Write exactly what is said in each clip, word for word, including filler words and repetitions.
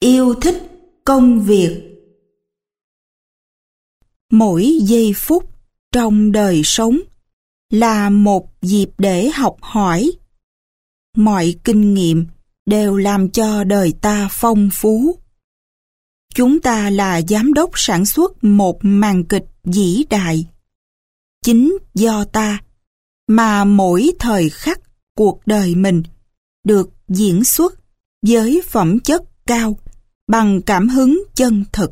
Yêu thích công việc. Mỗi giây phút trong đời sống là một dịp để học hỏi. Mọi kinh nghiệm đều làm cho đời ta phong phú. Chúng ta là giám đốc sản xuất một màn kịch vĩ đại. Chính do ta mà mỗi thời khắc cuộc đời mình được diễn xuất với phẩm chất cao bằng cảm hứng chân thực.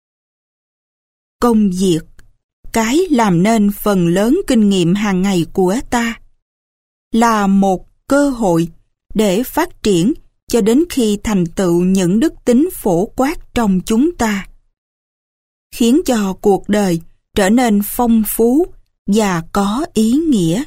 Công việc, cái làm nên phần lớn kinh nghiệm hàng ngày của ta, là một cơ hội để phát triển cho đến khi thành tựu những đức tính phổ quát trong chúng ta, khiến cho cuộc đời trở nên phong phú và có ý nghĩa.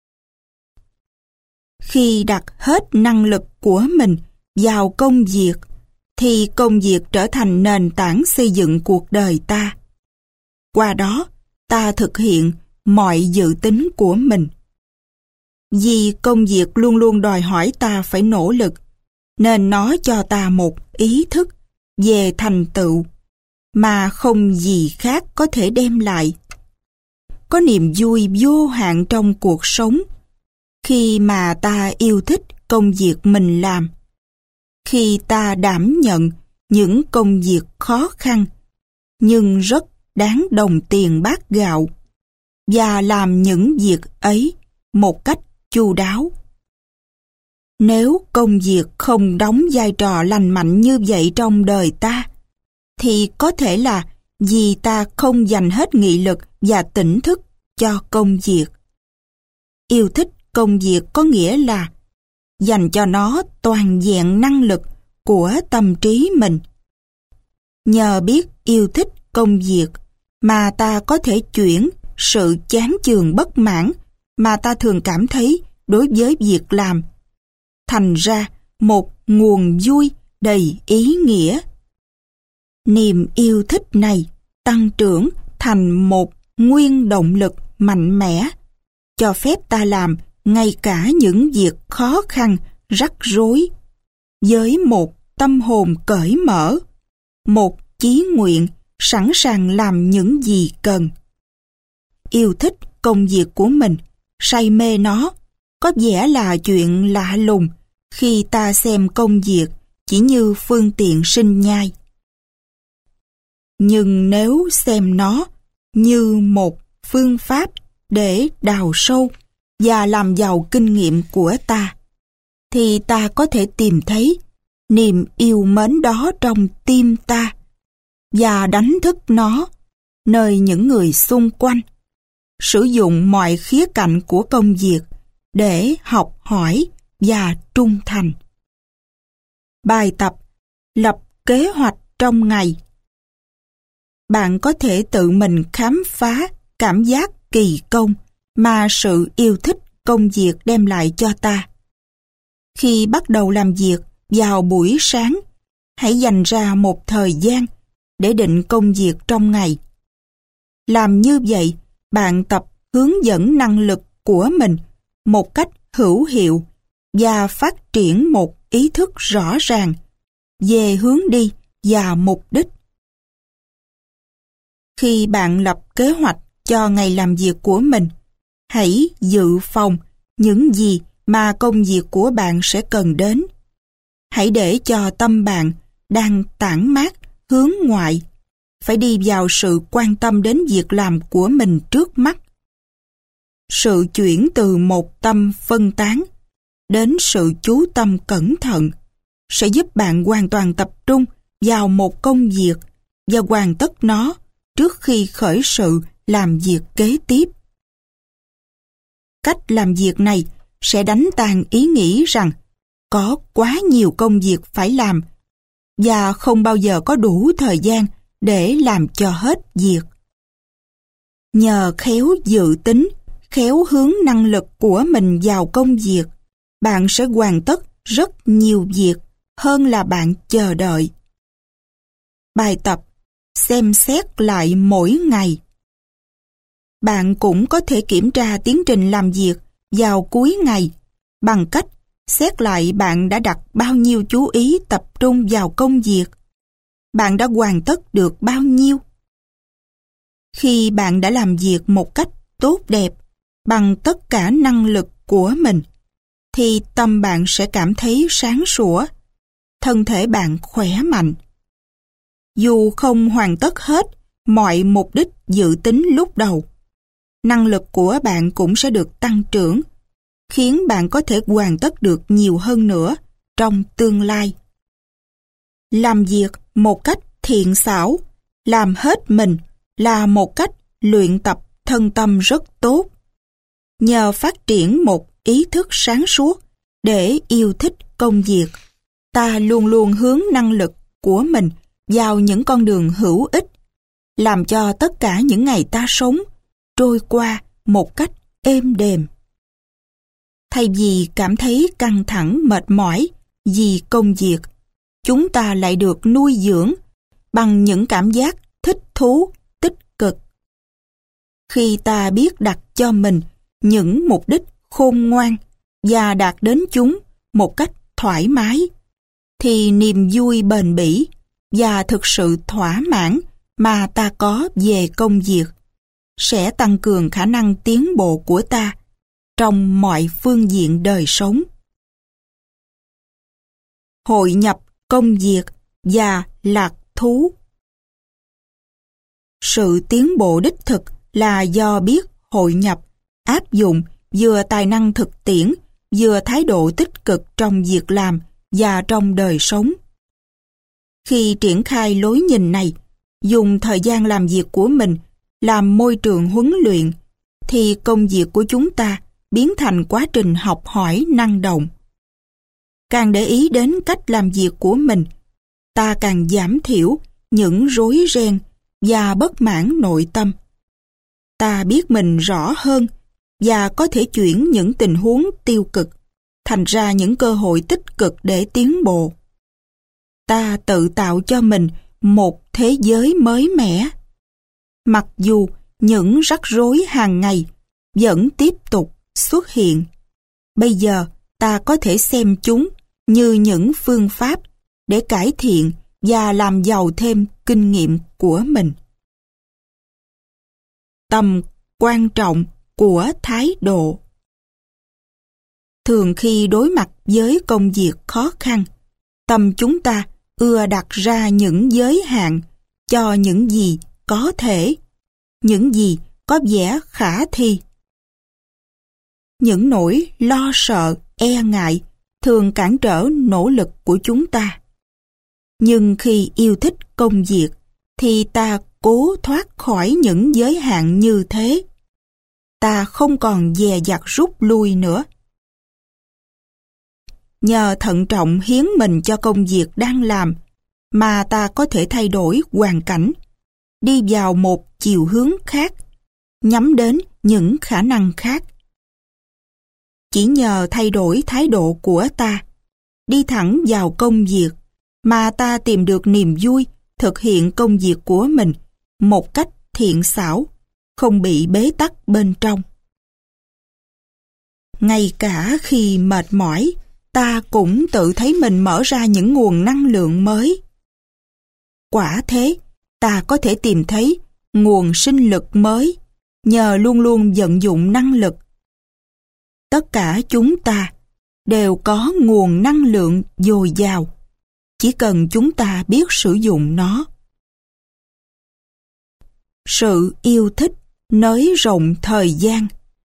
Khi đặt hết năng lực của mình vào công việc, thì công việc trở thành nền tảng xây dựng cuộc đời ta. Qua đó, ta thực hiện mọi dự tính của mình. Vì công việc luôn luôn đòi hỏi ta phải nỗ lực, nên nó cho ta một ý thức về thành tựu mà không gì khác có thể đem lại. Có niềm vui vô hạn trong cuộc sống khi mà ta yêu thích công việc mình làm. Khi ta đảm nhận những công việc khó khăn nhưng rất đáng đồng tiền bát gạo và làm những việc ấy một cách chu đáo. Nếu công việc không đóng vai trò lành mạnh như vậy trong đời ta, thì có thể là vì ta không dành hết nghị lực và tỉnh thức cho công việc. Yêu thích công việc có nghĩa là dành cho nó toàn vẹn năng lực của tâm trí mình. Nhờ biết yêu thích công việc mà ta có thể chuyển sự chán chường bất mãn mà ta thường cảm thấy đối với việc làm thành ra một nguồn vui đầy ý nghĩa. Niềm yêu thích này tăng trưởng thành một nguyên động lực mạnh mẽ, cho phép ta làm ngay cả những việc khó khăn, rắc rối, với một tâm hồn cởi mở, một chí nguyện sẵn sàng làm những gì cần. Yêu thích công việc của mình, say mê nó, có vẻ là chuyện lạ lùng khi ta xem công việc chỉ như phương tiện sinh nhai. Nhưng nếu xem nó như một phương pháp để đào sâu và làm giàu kinh nghiệm của ta, thì ta có thể tìm thấy niềm yêu mến đó trong tim ta và đánh thức nó nơi những người xung quanh, sử dụng mọi khía cạnh của công việc để học hỏi và trung thành. Bài tập lập kế hoạch trong ngày. Bạn có thể tự mình khám phá cảm giác kỳ công mà sự yêu thích công việc đem lại cho ta. Khi bắt đầu làm việc vào buổi sáng, hãy dành ra một thời gian để định công việc trong ngày. Làm như vậy, bạn tập hướng dẫn năng lực của mình một cách hữu hiệu và phát triển một ý thức rõ ràng về hướng đi và mục đích. Khi bạn lập kế hoạch cho ngày làm việc của mình, hãy dự phòng những gì mà công việc của bạn sẽ cần đến. Hãy để cho tâm bạn đang tản mát hướng ngoại phải đi vào sự quan tâm đến việc làm của mình trước mắt. Sự chuyển từ một tâm phân tán đến sự chú tâm cẩn thận sẽ giúp bạn hoàn toàn tập trung vào một công việc và hoàn tất nó trước khi khởi sự làm việc kế tiếp. Cách làm việc này sẽ đánh tan ý nghĩ rằng có quá nhiều công việc phải làm và không bao giờ có đủ thời gian để làm cho hết việc. Nhờ khéo dự tính, khéo hướng năng lực của mình vào công việc, bạn sẽ hoàn tất rất nhiều việc hơn là bạn chờ đợi. Bài tập xem xét lại mỗi ngày. Bạn cũng có thể kiểm tra tiến trình làm việc vào cuối ngày bằng cách xét lại bạn đã đặt bao nhiêu chú ý tập trung vào công việc bạn đã hoàn tất được bao nhiêu? Khi bạn đã làm việc một cách tốt đẹp, bằng tất cả năng lực của mình, thì tâm bạn sẽ cảm thấy sáng sủa, thân thể bạn khỏe mạnh. Dù không hoàn tất hết mọi mục đích dự tính lúc đầu, năng lực của bạn cũng sẽ được tăng trưởng, khiến bạn có thể hoàn tất được nhiều hơn nữa trong tương lai. Làm việc một cách thiện xảo, làm hết mình là một cách luyện tập thân tâm rất tốt. Nhờ phát triển một ý thức sáng suốt để yêu thích công việc, ta luôn luôn hướng năng lực của mình vào những con đường hữu ích, làm cho tất cả những ngày ta sống trôi qua một cách êm đềm. Thay vì cảm thấy căng thẳng mệt mỏi vì công việc, chúng ta lại được nuôi dưỡng bằng những cảm giác thích thú, tích cực. Khi ta biết đặt cho mình những mục đích khôn ngoan và đạt đến chúng một cách thoải mái, thì niềm vui bền bỉ và thực sự thỏa mãn mà ta có về công việc sẽ tăng cường khả năng tiến bộ của ta trong mọi phương diện đời sống. Hội nhập công việc và lạc thú. Sự tiến bộ đích thực là do biết hội nhập, áp dụng vừa tài năng thực tiễn, vừa thái độ tích cực trong việc làm và trong đời sống. Khi triển khai lối nhìn này, dùng thời gian làm việc của mình làm môi trường huấn luyện, thì công việc của chúng ta biến thành quá trình học hỏi năng động. Càng để ý đến cách làm việc của mình, ta càng giảm thiểu những rối ren và bất mãn nội tâm. Ta biết mình rõ hơn và có thể chuyển những tình huống tiêu cực thành ra những cơ hội tích cực để tiến bộ. Ta tự tạo cho mình một thế giới mới mẻ. Mặc dù những rắc rối hàng ngày vẫn tiếp tục xuất hiện, bây giờ ta có thể xem chúng như những phương pháp để cải thiện và làm giàu thêm kinh nghiệm của mình. Tầm quan trọng của thái độ. Thường khi đối mặt với công việc khó khăn, tâm chúng ta ưa đặt ra những giới hạn cho những gì có thể, những gì có vẻ khả thi. Những nỗi lo sợ, e ngại thường cản trở nỗ lực của chúng ta. Nhưng khi yêu thích công việc, thì ta cố thoát khỏi những giới hạn như thế. Ta không còn dè dặt rút lui nữa. Nhờ thận trọng hiến mình cho công việc đang làm, mà ta có thể thay đổi hoàn cảnh, đi vào một chiều hướng khác, nhắm đến những khả năng khác. Chỉ nhờ thay đổi thái độ của ta, đi thẳng vào công việc, mà ta tìm được niềm vui thực hiện công việc của mình một cách thiện xảo, không bị bế tắc bên trong. Ngay cả khi mệt mỏi, ta cũng tự thấy mình mở ra những nguồn năng lượng mới. Quả thế, ta có thể tìm thấy nguồn sinh lực mới nhờ luôn luôn vận dụng năng lực. Tất cả chúng ta đều có nguồn năng lượng dồi dào, chỉ cần chúng ta biết sử dụng nó. Sự yêu thích nới rộng thời gian.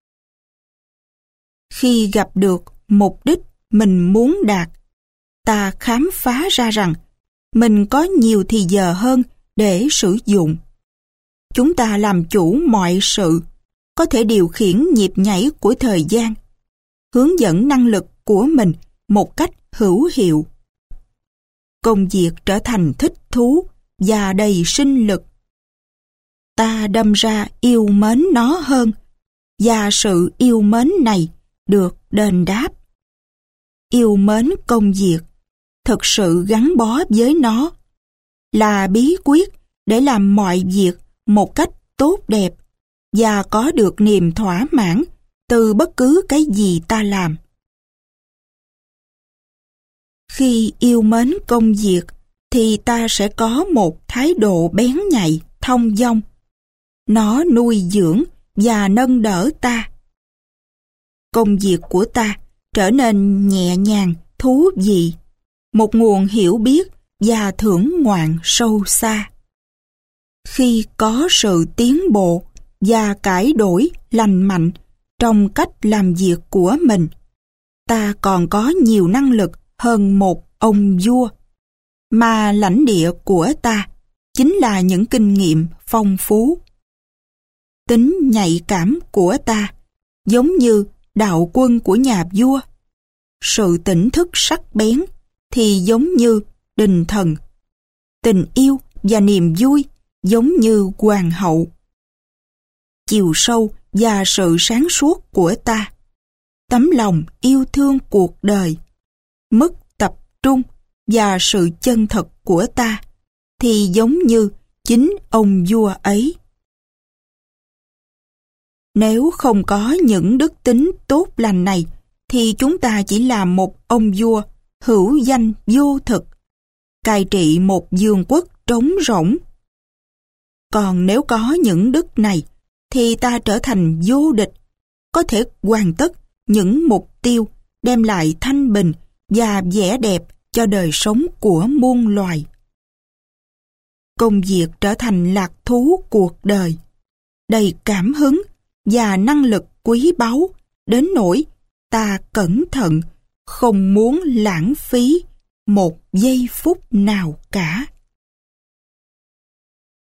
Khi gặp được mục đích mình muốn đạt, ta khám phá ra rằng mình có nhiều thì giờ hơn để sử dụng. Chúng ta làm chủ mọi sự, có thể điều khiển nhịp nhảy của thời gian, hướng dẫn năng lực của mình một cách hữu hiệu. Công việc trở thành thích thú và đầy sinh lực. Ta đâm ra yêu mến nó hơn, và sự yêu mến này được đền đáp. Yêu mến công việc, thực sự gắn bó với nó, là bí quyết để làm mọi việc một cách tốt đẹp và có được niềm thỏa mãn từ bất cứ cái gì ta làm. Khi yêu mến công việc thì ta sẽ có một thái độ bén nhạy, thông dong. Nó nuôi dưỡng và nâng đỡ ta. Công việc của ta trở nên nhẹ nhàng, thú vị, một nguồn hiểu biết và thưởng ngoạn sâu xa. Khi có sự tiến bộ và cải đổi lành mạnh trong cách làm việc của mình, ta còn có nhiều năng lực hơn một ông vua, mà lãnh địa của ta chính là những kinh nghiệm phong phú. Tính nhạy cảm của ta giống như đạo quân của nhà vua. Sự tỉnh thức sắc bén thì giống như đình thần. Tình yêu và niềm vui giống như hoàng hậu. Chiều sâu và sự sáng suốt của ta, tấm lòng yêu thương cuộc đời, mức tập trung và sự chân thật của ta thì giống như chính ông vua ấy. Nếu không có những đức tính tốt lành này, thì chúng ta chỉ là một ông vua hữu danh vô thực, cai trị một vương quốc trống rỗng. Còn nếu có những đức này, thì ta trở thành vô địch, có thể hoàn tất những mục tiêu đem lại thanh bình và vẻ đẹp cho đời sống của muôn loài. Công việc trở thành lạc thú cuộc đời, đầy cảm hứng và năng lực quý báu, đến nỗi ta cẩn thận, không muốn lãng phí một giây phút nào cả.